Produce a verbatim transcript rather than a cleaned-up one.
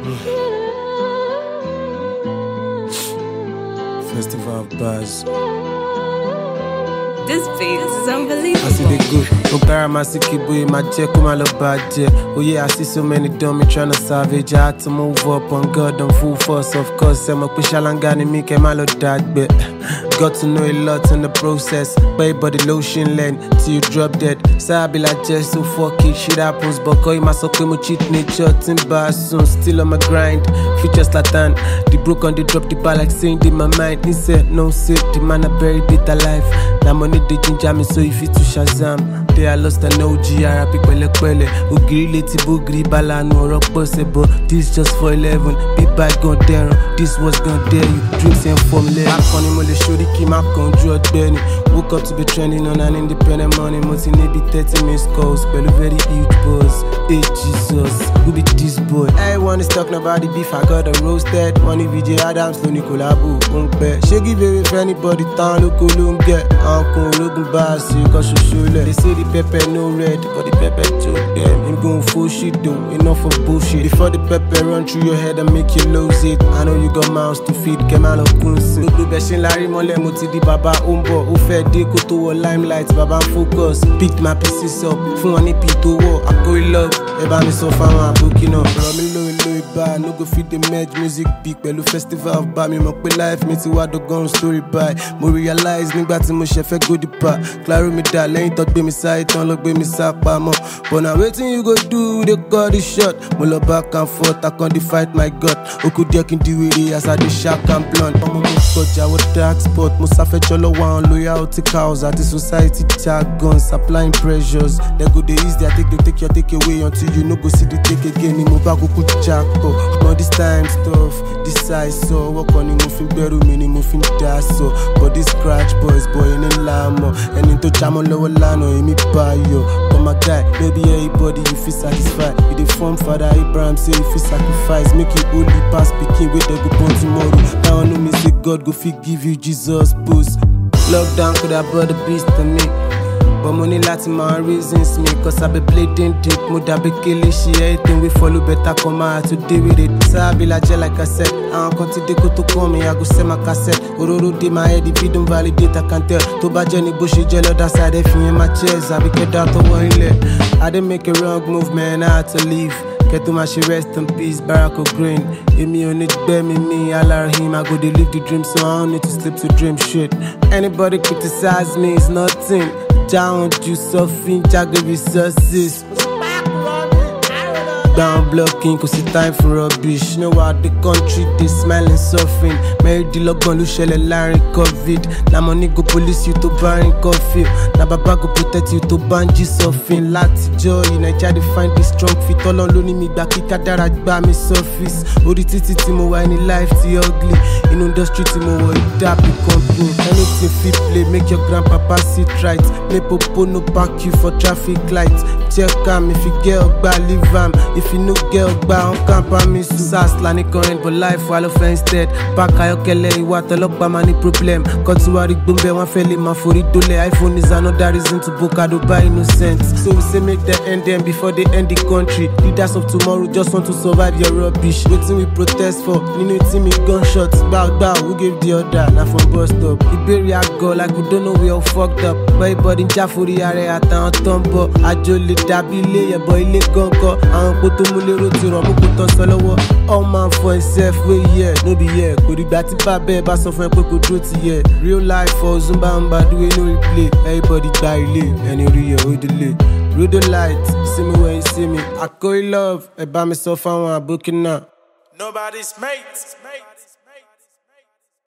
Festival of Bars. This beat is unbelievable. I see they good. Okara Masiki boy, my check, my love bad. Oh yeah, I see so many dummy tryna savage. I had to move up on God on full force. Of course, I'm a Pishalangani, me came my love dad, but got to know a lot in the process. Buy body lotion lane till you drop dead. So I be like just so fuck it, shit happens. But call my sock mo cheat nature, timber soon. Still on my grind, features Latan. The broke on the drop the bar like saying in my mind. He said no say the man I buried it alive. Now money they ginger me so if it to Shazam. They are lost and O G R P pele pele. Ugiri leti bugri bala no rock possible. This just for eleven. Be by God there. This was gonna dare you. Drinks and formula. Back on him all the show the key map con George Benny. Woke up to be trending on an independent money. Moti maybe thirty missed calls. But a very huge buzz. Hey Jesus, who be this boy? Everyone is talking about the beef. I got a roasted. Money V J Adams, Lonnie Kolabu, Unpe. She give it if anybody town look cool get. Uncle looking bass, you got your shoulder. They say the pepper no red, but the pepper took them. Him going full shit though, enough of bullshit. Before the pepper run through your head and make you lose it. I know you got mouths to feed, came out of Kunsi. Look, the best in Larry Mole, Moti di Baba Umbo. Who fed Deko to a limelight, Baba focus. Picked my pieces up, fun one P to war. I go in love, Eba me so far, I'm booking up. Romy low, low, bar, no go feed the merge music peak. Pelu festival of bar, me mock me life, me to what the gun story by. Mo realize, nigga, to mo chef go the pa. Claro me da, lane talk be me side, don't look be me sap mo. But now waiting you go do, they got the shot. Mo love back and forth, I can't fight my gut. Oku deck in the way, as I the shark and blunt. I'm a good coach, I would dark spot. Mo safe cholo one, loyalty cows at the society tag guns, applying pressures. They go the ease, they take, they take your take away until you no go see the take again. Mo back go put jack up. Now this time stuff, this size so work on him, moving better, meaning moving that so. But this scratch boys, boy in the lamo. And into chamo lower lano, in me buy yo. But my guy, baby, everybody you feel satisfied. With the form father Abraham say if you sacrifice, make you only pass picking with the go born tomorrow. Now I know me say God go fit give you Jesus boost. Lockdown could have brought the beast to me. But money lati my reasons me. Cause I be bleeding deep. Muda be killing she anything we follow better come out to deal with it. So I be like yeah, like I said. I don't continue to call me. I go send my cassette. Ororo de my head if you don't validate I can tell. To ba Jenny Bushy jello that side if you in my chest. I be get out of one leg. I didn't make a wrong move man. I had to leave. Get to my she rest in peace, Barack Green. If me on it, bear me, me, I love him. I go to live the dream, so I don't need to sleep to dream shit. Anybody criticize me is nothing. Down, you suffering, jagger resources. Down blocking, cause it's time for rubbish. You know what the country, they smiling, suffering. Mary the logon, Lushele, Larry, COVID. Now money go police you to barring coffee. Now Baba go protect you to banji suffering. Lati joy, Nigeria they find this strong fit. All on lonely me back, it kadara by me surface. Odi titi timo wa any life ti ugly. In industry timo wa it dappy company. Anything fit play, make your grandpapa sit right. Make popo no pack you for traffic lights. Check am if you get up, leave am. If you no get up, on camp and me Sas lani current but life while offense dead. Back ayokele iwa telokba mani problem. Cut to wari gbumbe one feli ma fori dole. iPhone is another reason to book ado by innocence. So we say make the end them before they end the country. Leaders of tomorrow just want to survive your rubbish. Waiting we protest for, ninu me gunshots. Bow bow, who gave the order? Now from bus stop. Iberia go like we don't know we all fucked up. Boy body jafuri are at an tombo. Ajoli dabile, your boy le gonko. All man for himself, we yeah, no be yeah. Could the batty babe, but so friend could do it yeah. Real life for Zumba and Badu, no replay. Everybody die late, and you real with the late. Real the light, see me when you see me. I call love, I buy myself and I'm booking now. Nobody's mate.